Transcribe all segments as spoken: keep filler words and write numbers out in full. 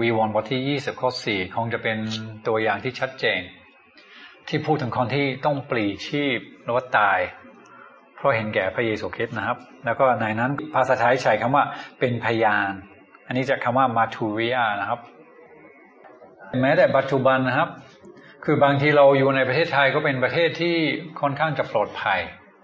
วีวรณ์บทที่ยี่สิบข้อสี่คงจะเป็นตัวอย่างที่ชัดเจนที่พูดถึงคนที่ต้องปลีกชีพหรือว่าตายเพราะเห็นแก่พระเยซูคริสต์นะครับแล้วก็ในนั้นภาษาไทยใช้คำว่าเป็นพยานอันนี้จะคำว่ามาทูริอานะครับแม้แต่ปัจจุบันนะครับคือบางทีเราอยู่ในประเทศไทยก็เป็นประเทศที่ค่อนข้างจะปลอดภัย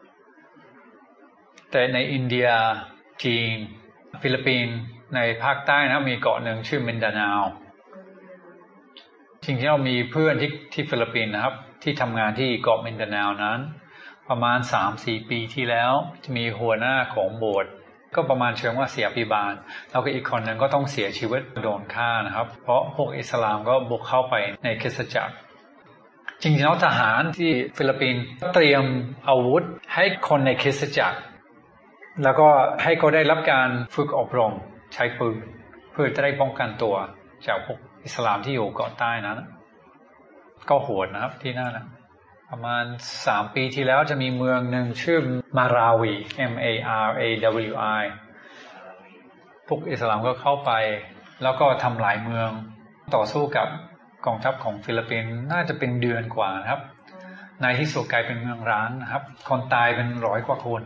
แต่ในอินเดียจีนฟิลิปปินส์ในภาคใต้นะมีเกาะหนึ่งชื่อมินดาเนาวจริงๆเรามีเพื่อนที่ที่ฟิลิปปินส์นะครับที่ทำงานที่เกาะมินดาเนาวนั้นประมาณ สามถึงสี่ ปีที่แล้วจะมีหัวหน้าของโบสถ์ก็ประมาณเชิงว่าเสียภิบาลแล้วก็อีกคนหนึ่งก็ต้องเสียชีวิตโดนฆ่านะครับเพราะพวกอิสลามก็บุกเข้าไปในคริสตจักรจริงๆแล้วทหารที่ฟิลิปปินส์เตรียมอาวุธให้คนในคริสตจักรแล้วก็ให้เขาได้รับการฝึกอบรมใช้ปืนเพื่อจะได้ป้องกันตัวจากพวกอิสลามที่อยู่เกาะใต้นั้นก็โหดนะครับที่นั่นนะประมาณสามปีที่แล้วจะมีเมืองหนึ่งชื่อมาราวี M A R A W I พวกอิสลามก็เข้าไปแล้วก็ทำลายเมืองต่อสู้กับกองทัพของฟิลิปปินส์น่าจะเป็นเดือนกว่านะครับในที่สุดกลายเป็นเมืองร้างนะครับคนตายเป็นร้อยกว่าคน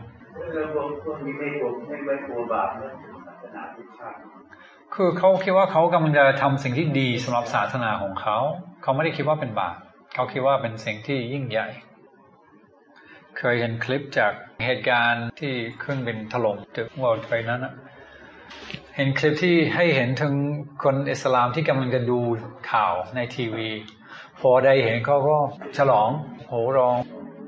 คือเขาคิดว่าเขากำลังจะทำสิ่งที่ดีสำหรับศาสนาของเขาเขาไม่ได้คิดว่าเป็นบาปเขาคิดว่าเป็นสิ่งที่ยิ่งใหญ่เคยเห็นคลิปจากเหตุการณ์ที่เครื่องบินถล่มตึก World Trade นั้นนะเห็นคลิปที่ให้เห็นถึงคนอิสลามที่กำลังจะดูข่าวในทีวีพอได้เห็นเขาก็ฉลองโห่ร้อง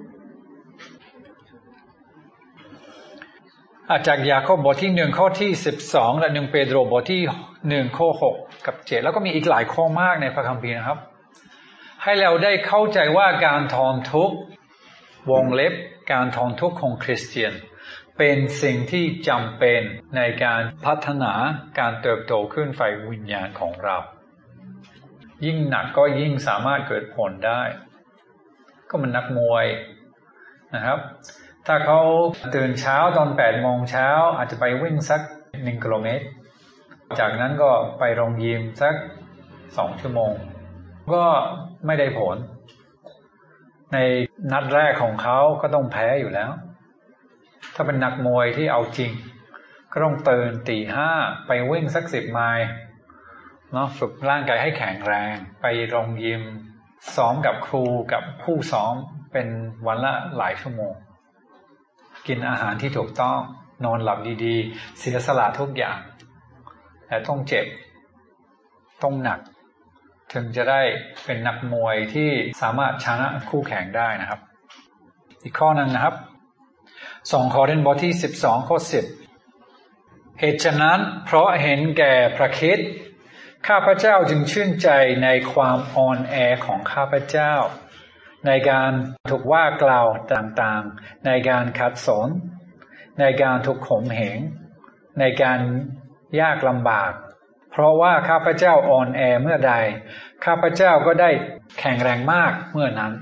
อาจากยาโคบบทที่หนึ่งข้อที่สิบสองและหนึ่งเปโตรบทที่หนึ่งข้อหกกับเจ็ดแล้วก็มีอีกหลายข้อมากในพระคัมภีร์นะครับให้เราได้เข้าใจว่าการทนทุกข์วงเล็บการทนทุกข์ของคริสเตียนเป็นสิ่งที่จำเป็นในการพัฒนาการเติบโตขึ้นฝ่ายวิญญาณของเรายิ่งหนักก็ยิ่งสามารถเกิดผลได้ก็มันนักมวยนะครับถ้าเขาตื่นเช้าตอนแปดโมงเช้าอาจจะไปวิ่งสักหนึ่งกิโลเมตรจากนั้นก็ไปโรงยิมสักสองชั่วโมงก็ไม่ได้ผลในนัดแรกของเขาก็ต้องแพ้อยู่แล้วถ้าเป็นนักมวยที่เอาจริงก็ต้องตื่นตีห้าไปวิ่งสักสิบไมล์เนาะฝึกร่างกายให้แข็งแรงไปโรงยิมซ้อมกับครูกับผู้ซ้อมเป็นวันละหลายชั่วโมงกินอาหารที่ถูกต้องนอนหลับดีๆเสียสละทุกอย่างแต่ต้องเจ็บต้องหนักถึงจะได้เป็นนักมวยที่สามารถชนะคู่แข่งได้นะครับอีกข้อนึงนะครับสองโครินธ์บทที่สิบสองข้อสิบเหตุฉะนั้นเพราะเห็นแก่พระคริสต์ข้าพเจ้าจึงชื่นใจในความอ่อนแอของข้าพเจ้าในการถูกว่ากล่าวต่างๆในการขัดสนในการถูกข่มเหงในการยากลำบากเพราะว่าข้าพเจ้าอ่อนแอเมื่อใดข้าพเจ้าก็ได้แข็งแรงมากเมื่อนั้น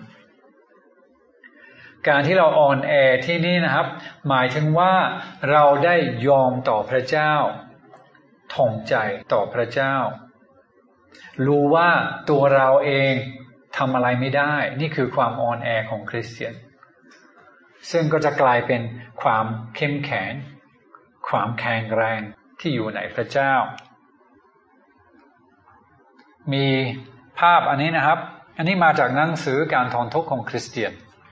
การที่เราอ่อนแอที่นี่นะครับหมายถึงว่าเราได้ยอมต่อพระเจ้าถ่อมใจต่อพระเจ้ารู้ว่าตัวเราเองทำอะไรไม่ได้นี่คือความอ่อนแอของคริสเตียนซึ่งก็จะกลายเป็นความเข้มแข็งความแข็งแรงที่อยู่ในพระเจ้ามีภาพอันนี้นะครับอันนี้มาจากหนังสือการทนทุกข์ของคริสเตียน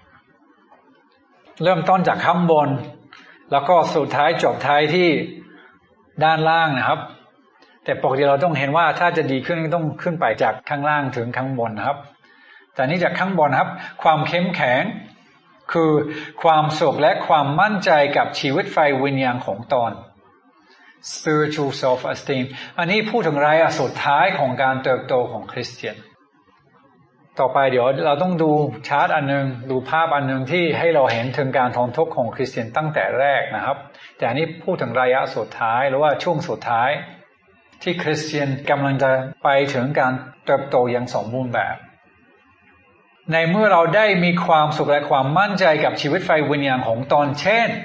เริ่มต้นจากข้างบนแล้วก็สุดท้ายจบท้ายที่ด้านล่างนะครับแต่ปกติเราต้องเห็นว่าถ้าจะดีขึ้นต้องขึ้นไปจากข้างล่างถึงข้างบนนะครับแต่นี้จากข้างบนครับความเข้มแข็งคือความสุขและความมั่นใจกับชีวิตไฟวิญญาณของตน spiritual self esteem อันนี้พูดถึงรายสุดท้ายของการเติบโตของคริสเตียนต่อไปเดี๋ยวเราต้องดูชาร์ตอันนึงดูภาพอันนึงที่ให้เราเห็นถึงการทนทุกข์ของคริสเตียนตั้งแต่แรกนะครับแต่อันนี้พูดถึงระยะสุดท้ายหรือว่าช่วงสุดท้ายที่คริสเตียนกำลังจะไปถึงการเติบโตอย่างสมบูรณ์แบบในเมื่อเราได้มีความสุขและความมั่นใจกับชีวิตไฟวิญญาณของตนเช่น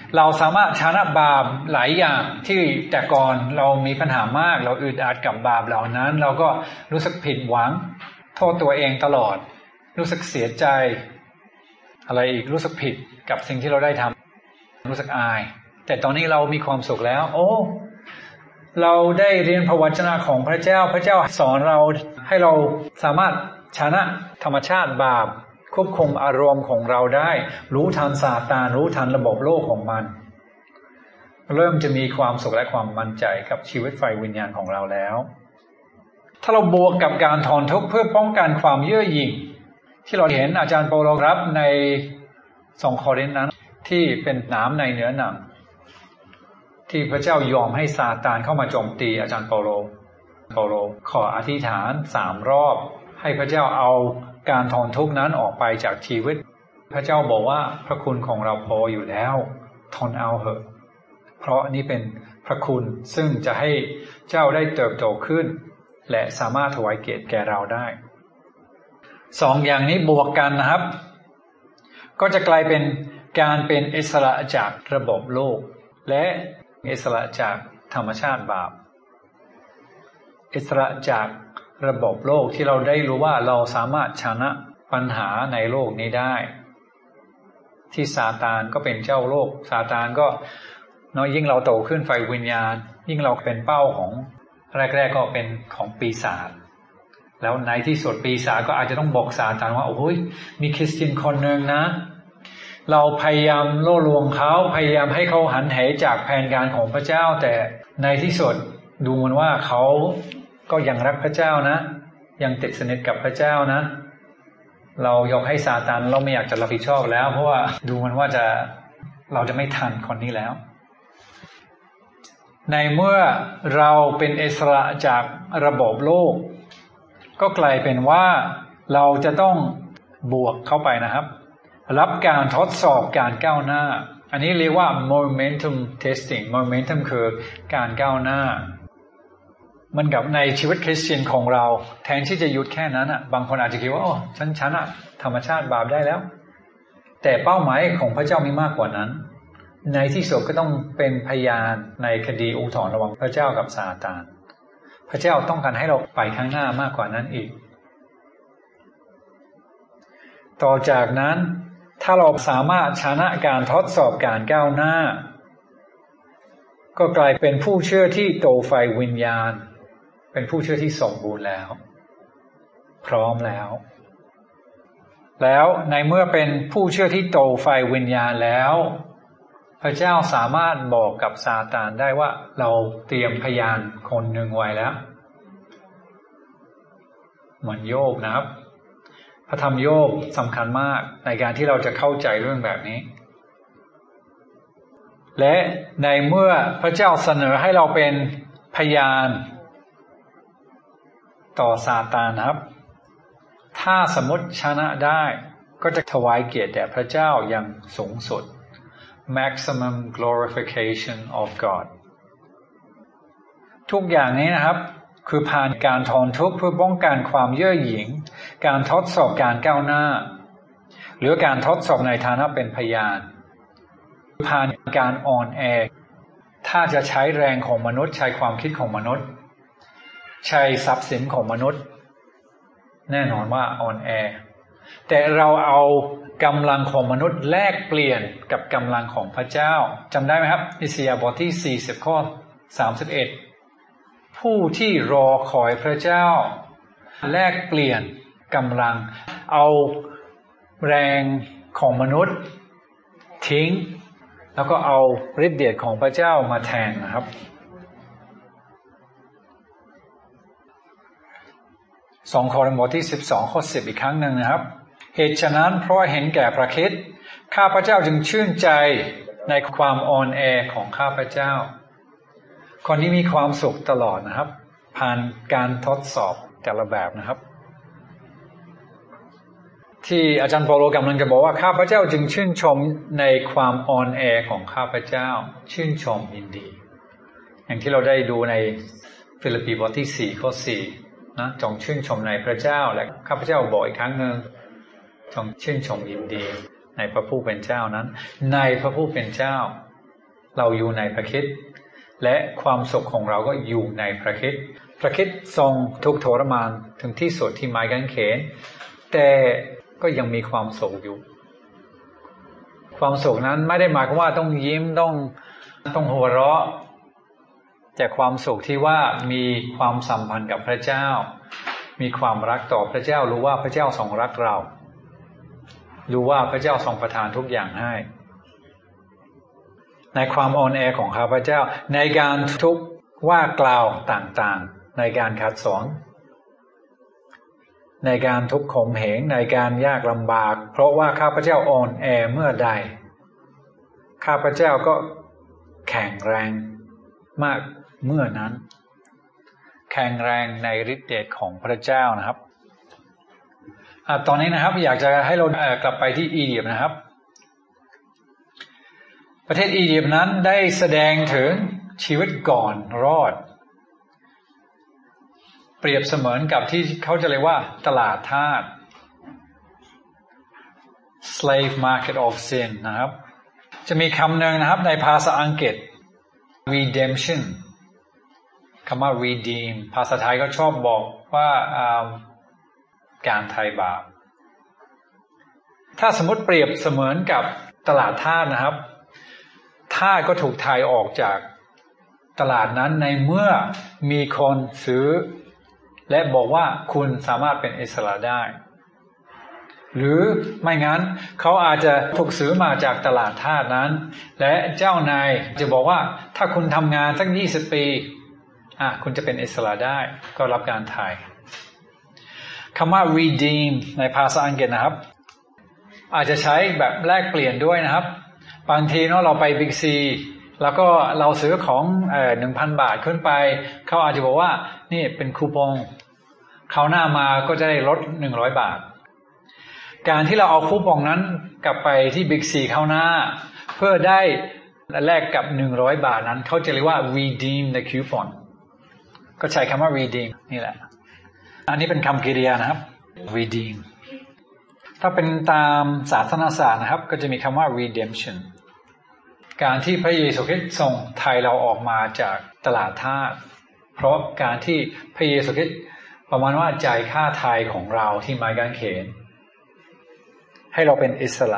เราสามารถชนะบาปหลายอย่างที่แต่ก่อนเรามีปัญหามากเราอึดอัดกับบาปเหล่านั้นเราก็รู้สึกผิดหวังโทษตัวเองตลอดรู้สึกเสียใจอะไรอีกรู้สึกผิดกับสิ่งที่เราได้ทำรู้สึกอายแต่ตอนนี้เรามีความสุขแล้วโอ้เราได้เรียนพระวจนะของพระเจ้าพระเจ้าสอนเราให้เราสามารถชนะธรรมชาติบาปควบคุมอารมณ์ของเราได้รู้ทันซาตานรู้ทันระบบโลกของมันเริ่มจะมีความสุขและความมั่นใจกับชีวิตฝ่ายวิญญาณของเราแล้วถ้าเราบวกกับการทนทุกข์เพื่อป้องกันความเย่อหยิ่งที่เราเห็นอาจารย์เปาโลรับในสองโครินธ์นั้นที่เป็นน้ำในเนื้อหนังที่พระเจ้ายอมให้ซาตานเข้ามาโจมตีอาจารย์เปาโลเปาโลขออธิษฐานสามรอบให้พระเจ้าเอาการทนทุกข์นั้นออกไปจากชีวิตพระเจ้าบอกว่าพระคุณของเราพออยู่แล้วทนเอาเถอะเพราะนี่เป็นพระคุณซึ่งจะให้เจ้าได้เติบโตขึ้นและสามารถถวายเกียรติแก่เราได้สองอย่างนี้บวกกันนะครับก็จะกลายเป็นการเป็นอิสระจากระบบโลกและอิสระจากธรรมชาติบาปอิสระจากระบบโลกที่เราได้รู้ว่าเราสามารถชนะปัญหาในโลกนี้ได้ที่ซาตานก็เป็นเจ้าโลกซาตานก็เนาะยิ่งเราโตขึ้นฝ่ายวิญญาณยิ่งเราเป็นเป้าของแรกๆก็เป็นของปีศาจแล้วในที่สุดปีศาจก็อาจจะต้องบอกซาตานว่าโอ้ยมีคริสเตียนคนหนึ่งนะเราพยายามล่อลวงเขาพยายามให้เขาหันเหจากแผนการของพระเจ้าแต่ในที่สุดดูเหมือนว่าเขาก็ยังรักพระเจ้านะยังติดสนิทกับพระเจ้านะเรายกให้ซาตานเราไม่อยากจะรับผิดชอบแล้วเพราะว่าดูเหมือนว่าจะเราจะไม่ทันคนนี้แล้วในเมื่อเราเป็นอิสระจากระบบโลกก็กลายเป็นว่าเราจะต้องบวกเข้าไปนะครับรับการทดสอบการก้าวหน้าอันนี้เรียกว่า momentum testing momentum คือการก้าวหน้ามันกับในชีวิตคริสเตียนของเราแทนที่จะหยุดแค่นั้นอ่ะบางคนอาจจะคิดว่าโอ้ฉันชนะธรรมชาติบาปได้แล้วแต่เป้าหมายของพระเจ้ามีมากกว่านั้นในที่สุดก็ต้องเป็นพยานในคดีอุทธรณ์ระหว่างพระเจ้ากับซาตานพระเจ้าต้องการให้เราไปข้างหน้ามากกว่านั้นอีกต่อจากนั้นถ้าเราสามารถชนะการทดสอบการก้าวหน้าก็กลายเป็นผู้เชื่อที่โตฝ่ายวิญญาณเป็นผู้เชื่อที่สมบูรณ์แล้วพร้อมแล้วแล้วในเมื่อเป็นผู้เชื่อที่โตฝ่ายวิญญาณแล้วพระเจ้าสามารถบอกกับซาตานได้ว่าเราเตรียมพยานคนหนึ่งไว้แล้วเหมือนโยบนะครับพระธรรมโยบสำคัญมากในการที่เราจะเข้าใจเรื่องแบบนี้และในเมื่อพระเจ้าเสนอให้เราเป็นพยานต่อซาตานครับถ้าสมมติชนะได้ก็จะถวายเกียรติแด่พระเจ้าอย่างสูงสุด maximum glorification of God ทุกอย่างนี้นะครับคือผ่านการทนทุกข์เพื่อป้องกันความเย่อหยิ่งการทดสอบการก้าวหน้าหรือการทดสอบในฐานะเป็นพยานผ่านการอ่อนแอถ้าจะใช้แรงของมนุษย์ใช้ความคิดของมนุษย์ใช้ทรัพย์สินของมนุษย์แน่นอนว่าอ่อนแอแต่เราเอากำลังของมนุษย์แลกเปลี่ยนกับกำลังของพระเจ้าจำได้ไหมครับอิสยาห์บทที่สี่สิบข้อสามสิบเอ็ดผู้ที่รอคอยพระเจ้าแลกเปลี่ยนกำลังเอาแรงของมนุษย์ทิ้งแล้วก็เอาฤทธิ์เดชของพระเจ้ามาแทนนะครับสองโครินธ์บทที่สิบสองข้อสิบอีกครั้งหนึ่งนะครับเหตุฉะนั้นเพราะเห็นแก่พระคริสต์ข้าพระเจ้าจึงชื่นใจในความอ่อนแอของข้าพระเจ้าคนที่มีความสุขตลอดนะครับผ่านการทดสอบแต่ละแบบนะครับที่อาจารย์เปาโลกำลังจะบอกว่าข้าพเจ้าจึงชื่นชมในความอ่อนแอของข้าพเจ้าชื่นชมยินดีอย่างที่เราได้ดูในฟิลิปปีบทที่สี่ข้อสี่นะจงชื่นชมในพระเจ้าและข้าพเจ้าบอกอีกครั้งหนึ่งจงชื่นชมยินดีในพระผู้เป็นเจ้านั้นในพระผู้เป็นเจ้าเราอยู่ในพระคริสต์และความสุขของเราก็อยู่ในพระคริสต์พระคริสต์ทรงทุกข์ทรมานถึงที่สุดที่ไม้กางเขนแต่ก็ยังมีความสุขอยู่ความสุขนั้นไม่ได้หมายความว่าต้องยิ้มต้องต้องหัวเราะแต่ความสุขที่ว่ามีความสัมพันธ์กับพระเจ้ามีความรักต่อพระเจ้ารู้ว่าพระเจ้าทรงรักเรารู้ว่าพระเจ้าทรงประทานทุกอย่างให้ในความอ่อนแอของข้าพเจ้าในการทุกข์ว่ากล่าวต่างๆในการขัดสอนในการทุกข์ข่มเหงในการยากลำบากเพราะว่าข้าพเจ้าอ่อนแอเมื่อใดข้าพเจ้าก็แข็งแรงมากเมื่อนั้นแข็งแรงในฤทธิ์เดชของพระเจ้านะครับอ่ะตอนนี้นะครับอยากจะให้เราเอ่อกลับไปที่อียิปต์นะครับประเทศอียิปต์นั้นได้แสดงถึงชีวิตก่อนรอดเปรียบเสมือนกับที่เขาจะเรียกว่าตลาดทาส slave market of sin นะครับจะมีคำหนึ่งนะครับในภาษาอังกฤษ redemption คำว่า redeem ภาษาไทยก็ชอบบอกว่าการไถ่บาปถ้าสมมติเปรียบเสมือนกับตลาดทาสนะครับทาสก็ถูกไถ่ออกจากตลาดนั้นในเมื่อมีคนซื้อและบอกว่าคุณสามารถเป็นอิสระได้หรือไม่งั้นเขาอาจจะถูกซื้อมาจากตลาดทาสนั้นและเจ้านายจะบอกว่าถ้าคุณทำงานสักยี่สิบปีอ่ะคุณจะเป็นอิสระได้ก็รับการไถ่คำว่า redeem ในภาษาอังกฤษนะครับอาจจะใช้แบบแลกเปลี่ยนด้วยนะครับบางทีเนาะเราไปบิ๊กซีแล้วก็เราซื้อของเอ่อ หนึ่งพัน บาทขึ้นไปเขาอาจจะบอกว่านี่เป็นคูปองคราวหน้ามาก็จะได้ลดหนึ่งร้อยบาทการที่เราเอาคูปองนั้นกลับไปที่บิ๊กซีคราวหน้าเพื่อได้แลกกับหนึ่งร้อยบาทนั้นเขาจะเรียกว่า redeem the coupon ก็ใช้คำว่า redeem นี่แหละอันนี้เป็นคำกริยานะครับ redeem ถ้าเป็นตามศาสนศาสตร์นะครับก็จะมีคำว่า redemption การที่พระเยซูคริสต์ส่งไถ่เราออกมาจากตลาดทาสเพราะการที่พระเยซูคริสต์ประมาณว่าจ่ายค่าไถ่ของเราที่ไม้กางเขนให้เราเป็นอิสระ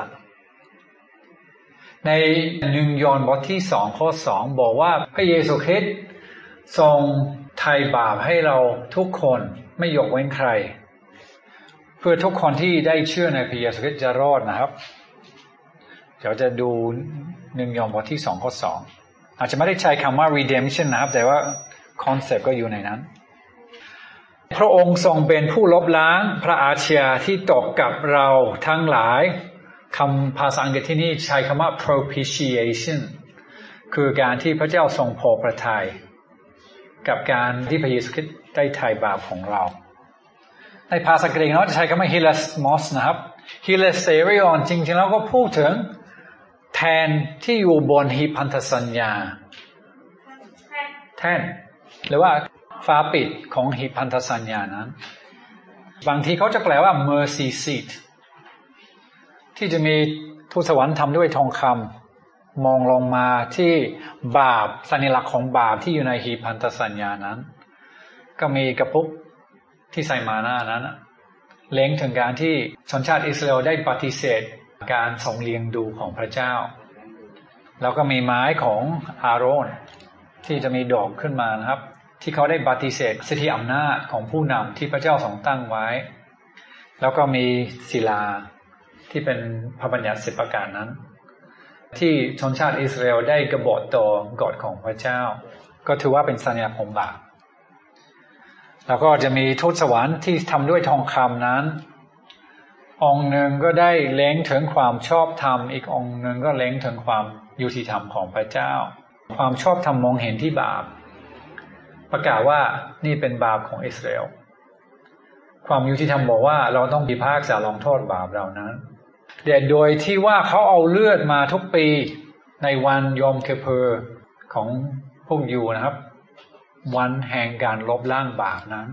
ในหนึ่งยอห์นบทที่สองข้อสองบอกว่าพระเยซูคริสต์ทรงไถ่บาปให้เราทุกคนไม่ยกเว้นใครเพื่อทุกคนที่ได้เชื่อในพระเยซูคริสต์จะรอดนะครับเดี๋ยวจะดูหนึ่งยอห์นบทที่สองข้อสองอาจจะไม่ได้ใช้คำว่า redemption นะครับแต่ว่าคอนเซปต์ก็อยู่ในนั้นพระองค์ทรงเป็นผู้ลบล้างพระอาชญาที่ตกกับเราทั้งหลายคำภาษาอังกฤษที่นี่ใช้คำว่า propitiation คือการที่พระเจ้าทรงพอพระทัยกับการที่พระเยซูคริสต์ได้ไถ่บาปของเราในภาษากรีกเนาะจะใช้คำว่า hilasmos นะครับ hilasterion จริงๆแล้วก็พูดถึงแทนที่อยู่บนหิพันธสัญญาแทนหรือว่าฝาปิดของหิพันธสัญญานั้นบางทีเขาจะแปลว่า mercy seat ที่จะมีทูตสวรรค์ทำด้วยทองคำมองลงมาที่บาปสัญลักษณ์ของบาปที่อยู่ในหิพันธสัญญานั้นก็มีกระปุกที่ใส่มาหน้านั้นเล็งถึงการที่ชนชาติอิสราเอลได้ปฏิเสธการทรงเลี้ยงดูของพระเจ้าแล้วก็มีไม้ของอาโรนที่จะมีดอกขึ้นมานะครับที่เขาได้ปฏิเสธสิทธิอำนาจของผู้นำที่พระเจ้าทรงตั้งไว้แล้วก็มีศิลาที่เป็นพระบัญญัติสิบประการนั้นที่ชนชาติอิสราเอลได้กบฏต่อกฎของพระเจ้าก็ถือว่าเป็นสัญญาของบาปแล้วก็จะมีทูตสวรรค์ที่ทำด้วยทองคำนั้นองค์หนึ่งก็ได้เล็งถึงความชอบธรรมอีกองค์หนึ่งก็เล็งถึงความยุติธรรมของพระเจ้าความชอบธรรมมองเห็นที่บาปประกาศว่านี่เป็นบาปของอิสราเอลความยุติธรรมบอกว่าเราต้องพิพากษาลงโทษบาปเรานั้นแต่โดยที่ว่าเขาเอาเลือดมาทุกปีในวันยอมคิปเพอร์ของพวกยูนะครับวันแห่งการลบล้างบาปนั้น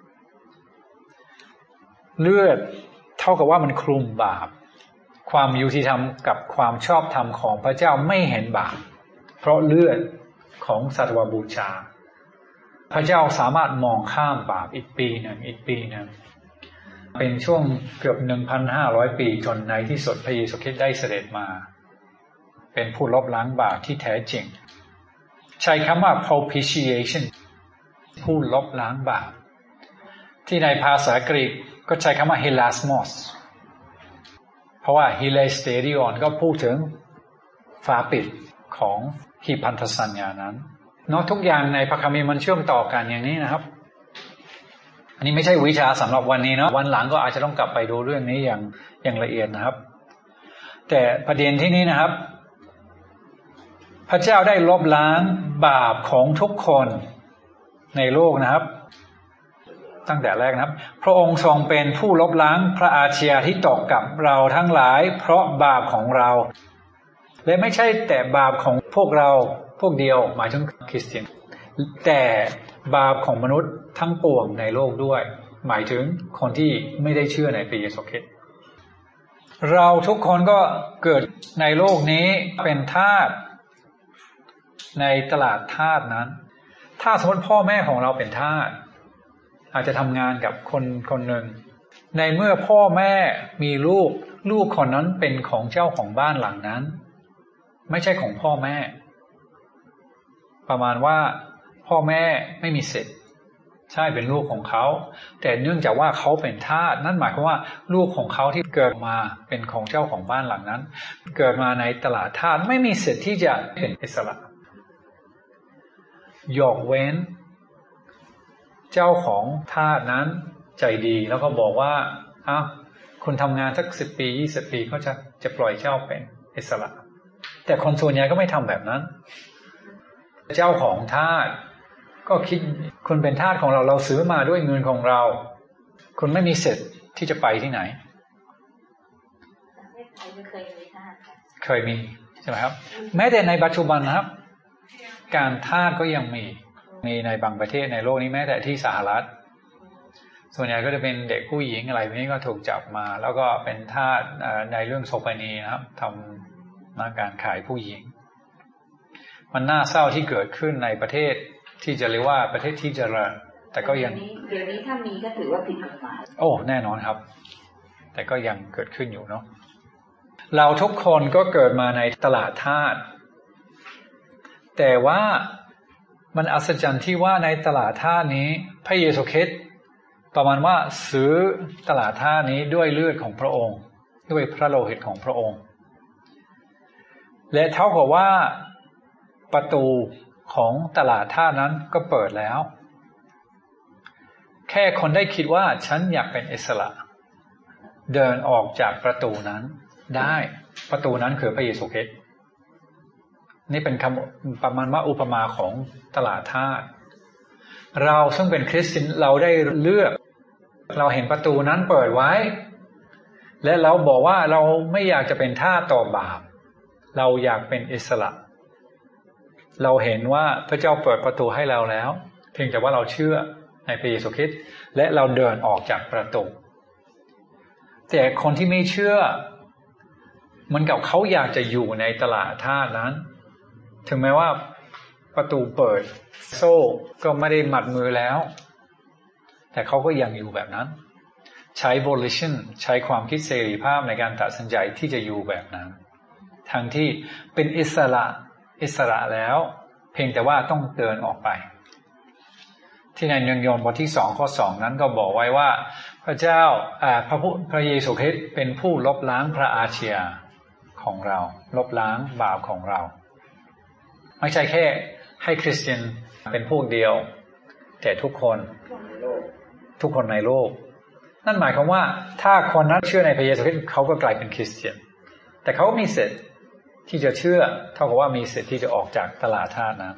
เลือดเท่ากับว่ามันคลุมบาปความยุติธรรมกับความชอบธรรมของพระเจ้าไม่เห็นบาปเพราะเลือดของสัตวบูชาพระเจ้าสามารถมองข้ามบาปอีกปีหนึ่งอีกปีหนึ่งเป็นช่วงเกือบ หนึ่งพันห้าร้อย ปีจนในที่สุดพระเยซูคริสต์ได้เสด็จมาเป็นผู้ลบล้างบาปที่แท้จริงใช้คำว่า propitiation ผู้ลบล้างบาปที่ในภาษากรีกก็ใช้คำว่า hilasmos เพราะว่า hilasterion ก็พูดถึงฝาปิดของหีบพันธสัญญานั้นเนาะทุกอย่างในพระคัมภีร์มันเชื่อมต่อกันอย่างนี้นะครับอันนี้ไม่ใช่วิชาสำหรับวันนี้เนาะวันหลังก็อาจจะต้องกลับไปดูเรื่องนี้อย่างอย่างละเอียดนะครับแต่ประเด็นที่นี้นะครับพระเจ้าได้ลบล้างบาปของทุกคนในโลกนะครับตั้งแต่แรกนะครับพระองค์ทรงเป็นผู้ลบล้างพระอาชญาที่ตกกับเราทั้งหลายเพราะบาปของเราและไม่ใช่แต่บาปของพวกเราพวกเดียวหมายถึงคริสเตียนแต่บาปของมนุษย์ทั้งปวงในโลกด้วยหมายถึงคนที่ไม่ได้เชื่อในพระเยซูคริสต์เราทุกคนก็เกิดในโลกนี้เป็นทาสในตลาดทาสนั้นถ้าสมมติพ่อแม่ของเราเป็นทาสอาจจะทำงานกับคนคนหนึ่งในเมื่อพ่อแม่มีลูกลูกคนนั้นเป็นของเจ้าของบ้านหลังนั้นไม่ใช่ของพ่อแม่ประมาณว่าพ่อแม่ไม่มีสิทธิ์ใช่เป็นลูกของเขาแต่เนื่องจากว่าเขาเป็นทาสนั่นหมายความว่าลูกของเขาที่เกิดมาเป็นของเจ้าของบ้านหลังนั้นเกิดมาในตลาดทาสไม่มีสิทธิ์ที่จะเป็นอิสระยกเว้นเจ้าของทาสนั้นใจดีแล้วก็บอกว่าอ้าวคุณทำงานสักสิบปียี่สิบปีเขาจะจะปล่อยเจ้าเป็นอิสระแต่คนส่วนใหญ่ก็ไม่ทำแบบนั้นเจ้าของทาสก็คิดคุณเป็นทาสของเราเราซื้อมาด้วยเงินของเราคุณไม่มีสิทธิ์ที่จะไปที่ไหนเคยมีใช่ไหมครับแม้แต่ในปัจจุบันนะครับการทาสก็ยังมีมีในบางประเทศในโลกนี้แม้แต่ที่สหรัฐส่วนใหญ่ก็จะเป็นเด็กผู้หญิงอะไรพวกนี้ก็ถูกจับมาแล้วก็เป็นทาสในเรื่องโสเภณีนะครับทำการขายผู้หญิงมันน่าเศร้าที่เกิดขึ้นในประเทศที่จะเรียกว่าประเทศที่เจริญแต่ก็ยังเดี๋ยวนี้ถ้ามีก็ถือว่าผิดกฎหมายโอ้แน่นอนครับแต่ก็ยังเกิดขึ้นอยู่เนาะเราทุกคนก็เกิดมาในตลาดทาสแต่ว่ามันอัศจรรย์ที่ว่าในตลาดทาสนี้พระเยซูคริสต์ประมาณว่าซื้อตลาดทาสนี้ด้วยเลือดของพระองค์ด้วยพระโลหิตของพระองค์และเท่ากับว่าประตูของตลาดทาสนั้นก็เปิดแล้วแค่คนได้คิดว่าฉันอยากเป็นอิสระเดินออกจากประตูนั้นได้ประตูนั้นคือพระเยซูคริสต์นี่เป็นคำประมาณว่าอุปมาของตลาดทาสเราซึ่งเป็นคริสเตียนเราได้เลือกเราเห็นประตูนั้นเปิดไว้และเราบอกว่าเราไม่อยากจะเป็นทาสต่อบาปเราอยากเป็นอิสระเราเห็นว่าพระเจ้าเปิดประตูให้เราแล้วเพียงแต่ว่าเราเชื่อในพระเยซูคริสต์และเราเดินออกจากประตูแต่คนที่ไม่เชื่อเหมือนกับเขาอยากจะอยู่ในตลาดทาสนั้นถึงแม้ว่าประตูเปิดโซ่ก็ไม่ได้หมัดมือแล้วแต่เขาก็ยังอยู่แบบนั้นใช้ volition ใช้ความคิดเสรีภาพในการตัดสินใจที่จะอยู่แบบนั้นทั้งที่เป็นอิสระอิสระแล้วเพียงแต่ว่าต้องเดินออกไปที่ในหนึ่งโยนบทที่สองข้อสองนั้นก็บอกไว้ว่าพระเจ้าพระผู้พระเยซูคริสต์เป็นผู้ลบล้างพระอาชญาของเราลบล้างบาปของเราไม่ใช่แค่ให้คริสเตียนเป็นพวกเดียวแต่ทุกคนทุกคนในโลกนั่นหมายความว่าถ้าคนนั้นเชื่อในพระเยซูคริสต์เขาก็กลายเป็นคริสเตียนแต่เขามีสิทธิ์ที่จะเชื่อเท่ากับว่ามีสิทธิ์ที่จะออกจากตลาดทาสนั้น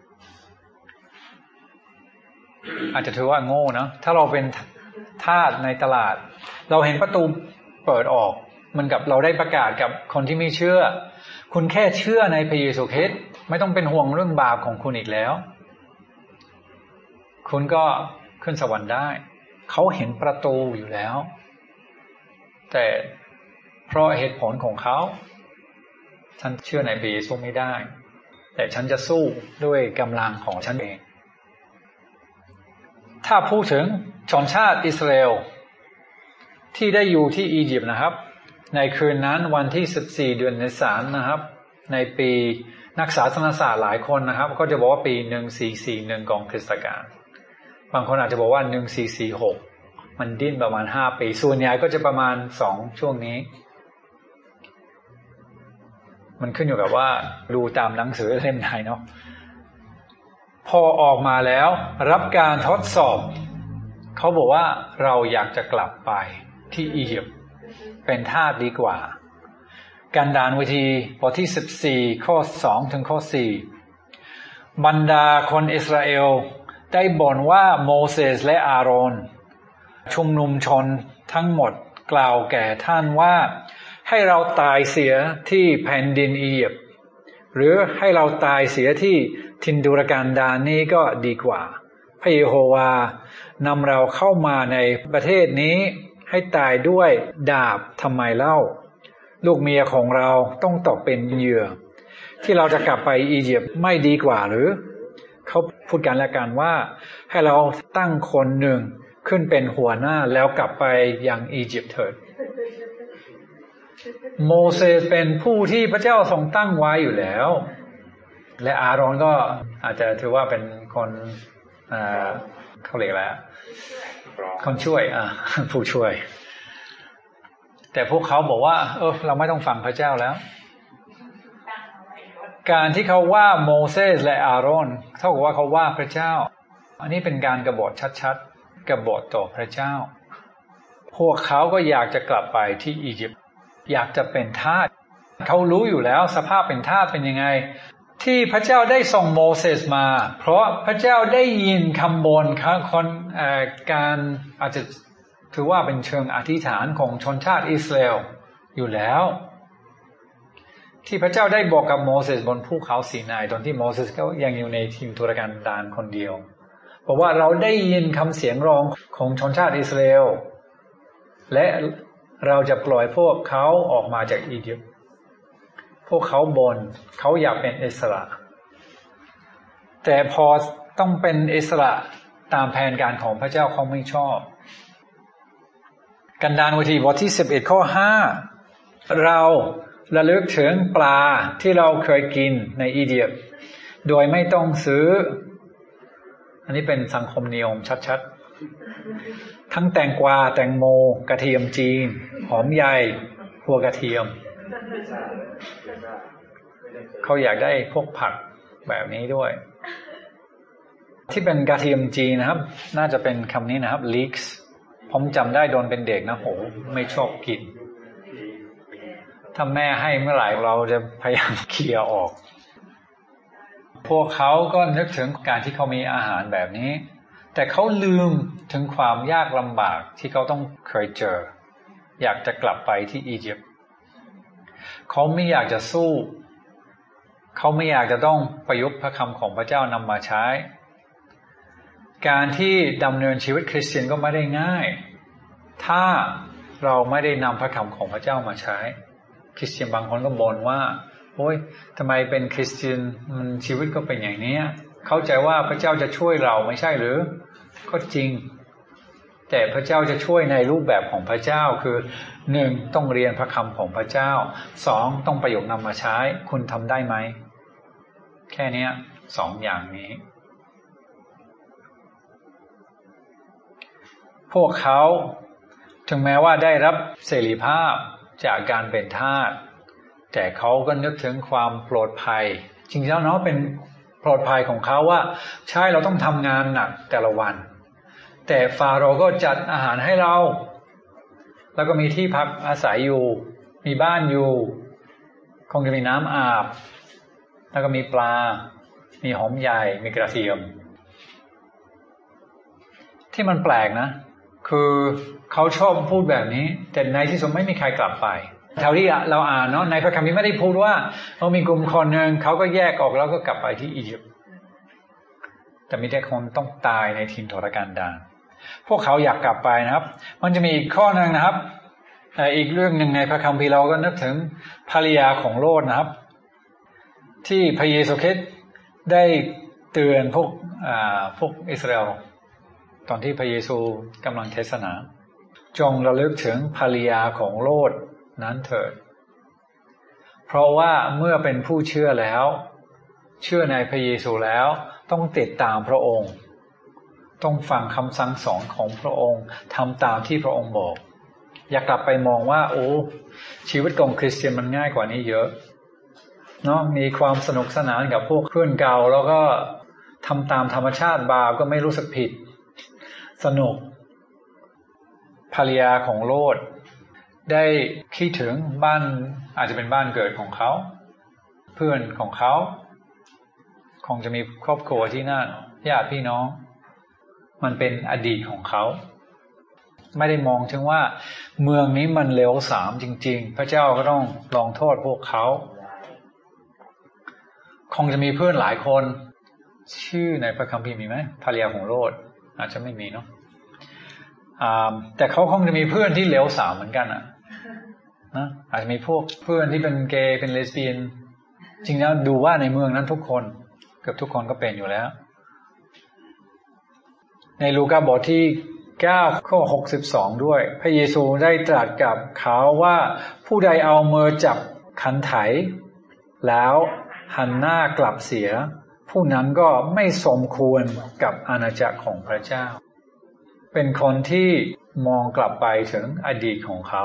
อาจจะถือว่าโง่นะถ้าเราเป็นทาสในตลาดเราเห็นประตูเปิดออกมันกับเราได้ประกาศกับคนที่ไม่เชื่อคุณแค่เชื่อในพระเยซูคริสต์ไม่ต้องเป็นห่วงเรื่องบาปของคุณอีกแล้วคุณก็ขึ้นสวรรค์ได้เขาเห็นประตูอยู่แล้วแต่เพราะเหตุผลของเขาท่านเชื่อในพระเยซูไม่ได้แต่ฉันจะสู้ด้วยกำลังของฉันเองถ้าพูดถึงชนชาติอิสราเอลที่ได้อยู่ที่อียิปต์นะครับในคืนนั้นวันที่สิบสี่เดือนนิสสันนะครับในปีนักศาสนศาสตร์หลายคนนะครับก็จะบอกว่าปีหนึ่งสี่สี่หนึ่งก่อนคริสตกาลบางคนอาจจะบอกว่าหนึ่งสี่สี่หกมันดิ้นประมาณห้าปีส่วนใหญ่ก็จะประมาณสองช่วงนี้มันขึ้นอยู่กับว่าดูตามหนังสือเล่มไหนเนาะพอออกมาแล้วรับการทดสอบเขาบอกว่าเราอยากจะกลับไปที่อียิปต์เป็นทาสดีกว่ากันดารวิธีบทที่สิบสี่ข้อสองถึงข้อสี่บรรดาคนอิสราเอลได้บ่นว่าโมเสสและอาโรนชุมนุมชนทั้งหมดกล่าวแก่ท่านว่าให้เราตายเสียที่แผ่นดินอียิปต์หรือให้เราตายเสียที่ทินทุรกันดารนี้ก็ดีกว่าพระเยโฮวานำเราเข้ามาในประเทศนี้ให้ตายด้วยดาบทำไมเล่าลูกเมียของเราต้องตกเป็นเหยื่อที่เราจะกลับไปอียิปต์ไม่ดีกว่าหรือเขาพูดกันและกันว่าให้เราตั้งคนหนึ่งขึ้นเป็นหัวหน้าแล้วกลับไปยังอียิปต์เถิดโมเสสเป็นผู้ที่พระเจ้าทรงตั้งไว้อยู่แล้วและอาโรนก็อาจจะถือว่าเป็นคนอ่าเขาเรียกอะไรคนช่วยอ่าผู้ช่วยแต่พวกเขาบอกว่าเออเราไม่ต้องฟังพระเจ้าแล้วการที่เขาว่าโมเสสและอาโรนเท่ากับว่าเขาว่าพระเจ้าอันนี้เป็นการกบฏชัดๆกบฏต่อพระเจ้าพวกเขาก็อยากจะกลับไปที่อียิปต์อยากจะเป็นทาสเขารู้อยู่แล้วสภาพเป็นทาสเป็นยังไงที่พระเจ้าได้ส่งโมเสสมาเพราะพระเจ้าได้ยินคำบ่นคนการอาจจะถือว่าเป็นเชิงอธิษฐานของชนชาติอิสราเอลอยู่แล้วที่พระเจ้าได้บอกกับโมเสสบนภูเขาซีนายตอนที่โมเสสก็ยังอยู่ในทินทุรกันดารคนเดียวบอกว่าเราได้ยินคำเสียงร้องของชนชาติอิสราเอลและเราจะปล่อยพวกเขาออกมาจากอียิปต์พวกเขาบ่นเขาอยากเป็นอิสระแต่พอต้องเป็นอิสระตามแผนการของพระเจ้าเขาไม่ชอบกันดารวิธีบทที่สิบเอ็ดข้อห้าเราระลึกถึงปลาที่เราเคยกินในอียิปต์โดยไม่ต้องซื้ออันนี้เป็นสังคมนิยมชัดๆทั้งแตงกวาแตงโมกระเทียมจีนหอมใหญ่หัวกระเทียมเขาอยากได้พวกผักแบบนี้ด้วยที่เป็นกระเทียมจีนนะครับน่าจะเป็นคำนี้นะครับ leeks ผมจำได้โดนเป็นเด็กนะโหไม่ชอบกินถ้าแม่ให้เมื่อไหร่เราจะพยายามเคลียร์ออกพวกเขาก็นึกถึงการที่เขามีอาหารแบบนี้แต่เขาลืมถึงความยากลำบากที่เขาต้องเคยเจออยากจะกลับไปที่อียิปต์เขาไม่อยากจะสู้เขาไม่อยากจะต้องประยุกต์พระคำของพระเจ้านำมาใช้การที่ดำเนินชีวิตคริสเตียนก็ไม่ได้ง่ายถ้าเราไม่ได้นำพระคำของพระเจ้ามาใช้คริสเตียนบางคนก็บ่นว่าโอ๊ยทำไมเป็นคริสเตียนมันชีวิตก็เป็นอย่างนี้เข้าใจว่าพระเจ้าจะช่วยเราไม่ใช่หรือก็จริงแต่พระเจ้าจะช่วยในรูปแบบของพระเจ้าคือหนึ่งต้องเรียนพระคำของพระเจ้าสองต้องประโยคนำมาใช้คุณทำได้ไหมแค่นี้สองอย่างนี้พวกเขาถึงแม้ว่าได้รับเสรีภาพจากการเป็นทาสแต่เขาก็นึกถึงความปลอดภัยจริงๆแล้วเนาะเป็นปลอดภัยของเขาว่าใช่เราต้องทำงานหนักแต่ละวันแต่ฟาโรห์ก็จัดอาหารให้เราแล้วก็มีที่พักอาศัยอยู่มีบ้านอยู่คงจะมีน้ำอาบแล้วก็มีปลามีหอมใหญ่มีกระเทียมที่มันแปลกนะคือเขาชอบพูดแบบนี้แต่ในที่สุดไม่มีใครกลับไปเท่าที่เราอ่านเนาะในพระคัมภีร์ไม่ได้พูดว่าเขามีกลุ่มคนหนึ่งเขาก็แยกออกแล้วก็กลับไปที่อียิปต์แต่มีแต่คนต้องตายในทินทุรกันดารพวกเขาอยากกลับไปนะครับมันจะมีอีกข้อนึงนะครับอีกเรื่องหนึ่งในพระคัมภีร์เราก็นึกถึงภรรยาของโลธนะครับที่พระเยซูคริสต์ได้เตือนพวกอ่าพวกอิสราเอลตอนที่พระเยซูกำลังเทศนาจงระลึกถึงภรรยาของโลดนั้นเถิดเพราะว่าเมื่อเป็นผู้เชื่อแล้วเชื่อในพระเยซูแล้วต้องติดตามพระองค์ต้องฟังคำสั่งสอนของพระองค์ทำตามที่พระองค์บอกอย่ากลับไปมองว่าโอ้ชีวิตของคริสเตียนมันง่ายกว่านี้เยอะเนาะมีความสนุกสนานกับพวกเพื่อนเก่าแล้วก็ทำตามธรรมชาติบาปก็ไม่รู้สึกผิดสนุกภรรยาของโลดได้คิดถึงบ้านอาจจะเป็นบ้านเกิดของเขาเพื่อนของเขาคงจะมีครอบครัวที่นั่นญาติพี่น้องมันเป็นอดีตของเขาไม่ได้มองถึงว่าเมืองนี้มันเลวทรามจริงๆพระเจ้าก็ต้องลงโทษพวกเขาคงจะมีเพื่อนหลายคนชื่อในพระคัมภีร์มีไหมภรรยาของโลดอาจจะไม่มีเนาะแต่เขาคงจะมีเพื่อนที่เลวทรามเหมือนกันอ่ะนะอาจจะมีพวกเพื่อนที่เป็นเกย์เป็นเลสเบี้ยนจริงแล้วดูว่าในเมืองนั้นทุกคนเกือบทุกคนก็เป็นอยู่แล้วในลูกาบทที่เก้าข้อหกสิบสองด้วยพระเยซูได้ตรัสกับเขาว่าผู้ใดเอามือจับขันไถแล้วหันหน้ากลับเสียผู้นั้นก็ไม่สมควรกับอาณาจักรของพระเจ้าเป็นคนที่มองกลับไปถึงอดีตของเขา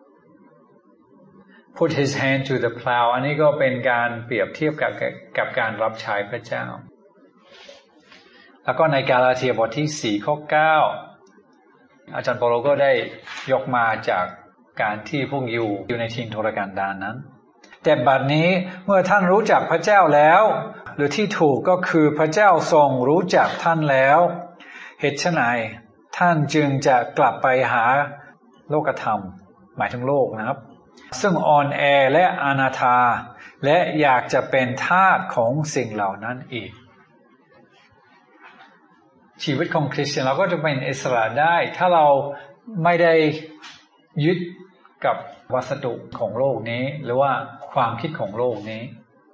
put his hand to the plow อันนี้ก็เป็นการเปรียบเทียบกับกับการรับใช้พระเจ้าแล้วก็ในกาลาเทียบทที่สี่ข้อเก้าอาจารย์เปาโลก็ได้ยกมาจากการที่พวกยิวอยู่ในถิ่นทุรกันดารนั้นแต่บัดนี้เมื่อท่านรู้จักพระเจ้าแล้วหรือที่ถูกก็คือพระเจ้าทรงรู้จักท่านแล้วเหตุไฉนท่านจึงจะกลับไปหาโลกธรรมหมายถึงโลกนะครับซึ่งอ่อนแอและอนาถาและอยากจะเป็นทาสของสิ่งเหล่านั้นอีกชีวิตของคริสเตียนเราก็จะเป็นอิสระได้ถ้าเราไม่ได้ยึดกับวัสดุของโลกนี้หรือว่าความคิดของโลกนี้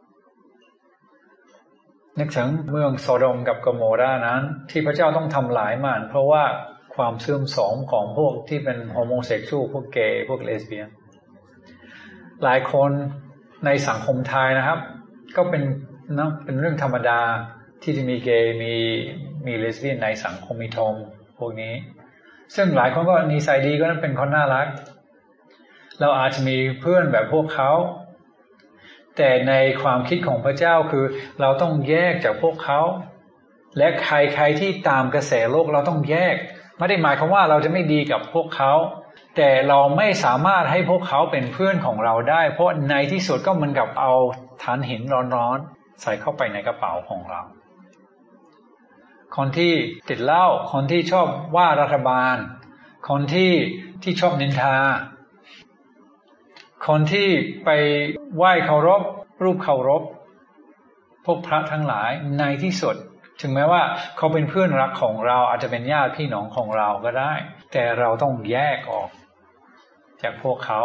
นึกถึงเมืองโซโดมกับกโมรานั้นที่พระเจ้าต้องทำลายมันเพราะว่าความเสื่อมโทรมของพวกที่เป็นโฮโมเซ็กชวลพวกเกย์พวกเลสเบี้ยนหลายคนในสังคมไทยนะครับก็เป็นนะเป็นเรื่องธรรมดาที่จะมีเกย์มีมีเลสเบี้ยนในสังคมมีทอมพวกนี้ซึ่งหลายคนก็นิสัยดีก็นั้นเป็นคนน่ารักเราอาจจะมีเพื่อนแบบพวกเขาแต่ในความคิดของพระเจ้าคือเราต้องแยกจากพวกเขาและใครๆที่ตามกระแสโลกเราต้องแยกไม่ได้หมายความว่าเราจะไม่ดีกับพวกเขาแต่เราไม่สามารถให้พวกเขาเป็นเพื่อนของเราได้เพราะในที่สุดก็เหมือนกับเอาถ่านหินร้อนๆใส่เข้าไปในกระเป๋าของเราคนที่ติดเหล้าคนที่ชอบว่ารัฐบาลคนที่ที่ชอบนินทาคนที่ไปไหว้เคารพรูปเคารพพวกพระทั้งหลายในที่สุดถึงแม้ว่าเขาเป็นเพื่อนรักของเราอาจจะเป็นญาติพี่น้องของเราก็ได้แต่เราต้องแยกออกจากพวกเขา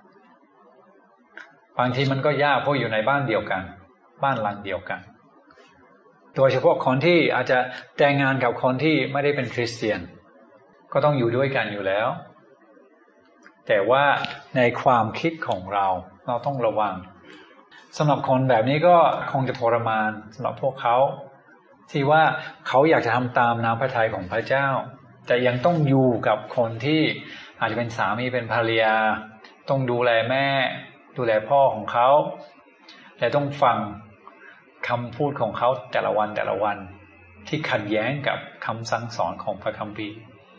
บางทีมันก็ยากเพราะอยู่ในบ้านเดียวกันบ้านหลังเดียวกันโดยเฉพาะคนที่อาจจะแต่งงานกับคนที่ไม่ได้เป็นคริสเตียนก็ต้องอยู่ด้วยกันอยู่แล้วแต่ว่าในความคิดของเราเราต้องระวังสำหรับคนแบบนี้ก็คงจะทรมานสำหรับพวกเขาที่ว่าเขาอยากจะทำตามน้ำพระทัยของพระเจ้าแต่ยังต้องอยู่กับคนที่อาจจะเป็นสามีเป็นภรรยาต้องดูแลแม่ดูแลพ่อของเขาและต้องฟังคำพูดของเขาแต่ละวันแต่ละวันที่ขัดแย้งกับคำสั่งสอนของพระคัมภีร์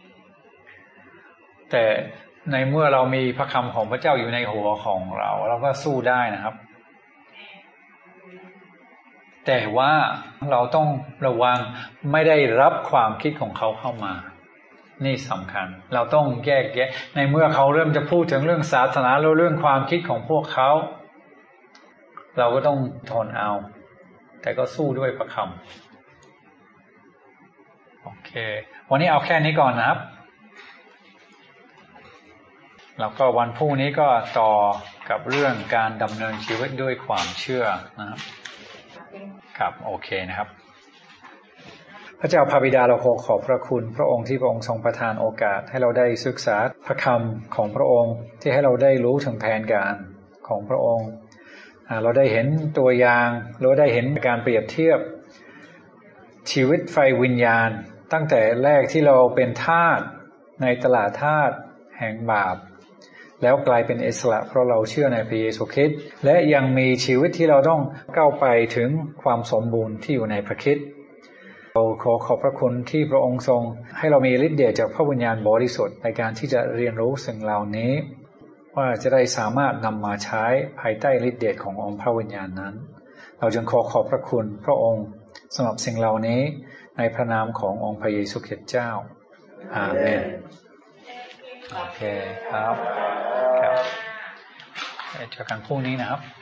แต่ในเมื่อเรามีพระคำของพระเจ้าอยู่ในหัวของเราเราก็สู้ได้นะครับแต่ว่าเราต้องระวังไม่ได้รับความคิดของเขาเข้ามานี่สำคัญเราต้องแยกแยะในเมื่อเขาเริ่มจะพูดถึงเรื่องศาสนาหรือเรื่องความคิดของพวกเขาเราก็ต้องทนเอาแต่ก็สู้ด้วยพระคำโอเควันนี้เอาแค่นี้ก่อนนะครับแล้วก็วันพรุ่งนี้ก็ต่อกับเรื่องการดำเนินชีวิตด้วยความเชื่อนะครับครับโอเคนะครับพระเจ้าพระบิดาเราขอขอบพระคุณพระองค์ที่พระองค์ทรงประทานโอกาสให้เราได้ศึกษาพระคำของพระองค์ที่ให้เราได้รู้ถึงแผนการของพระองค์เราได้เห็นตัวอย่างเราได้เห็นการเปรียบเทียบชีวิตไฟวิญญาณตั้งแต่แรกที่เราเป็นทาสในตลาดทาสแห่งบาปแล้วกลายเป็นอิสระเพราะเราเชื่อในพระเยซูคริสต์และยังมีชีวิตที่เราต้องก้าวไปถึงความสมบูรณ์ที่อยู่ในพระคริสต์เราขอขอบพระคุณที่พระองค์ทรงให้เรามีฤทธิ์เดชจากพระวิญญาณบริสุทธิ์ในการที่จะเรียนรู้สิ่งเหล่านี้ว่าจะได้สามารถนำมาใช้ภายใต้ฤทธิ์เดชขององค์พระวิญญาณนั้นเราจึงขอขอบพระคุณพระองค์สำหรับสิ่งเหล่านี้ในพระนามขององค์พระเยซูคริสต์เจ้าอาเมนโอเคครับครับเจอกันพรุ่งนี้นะครับ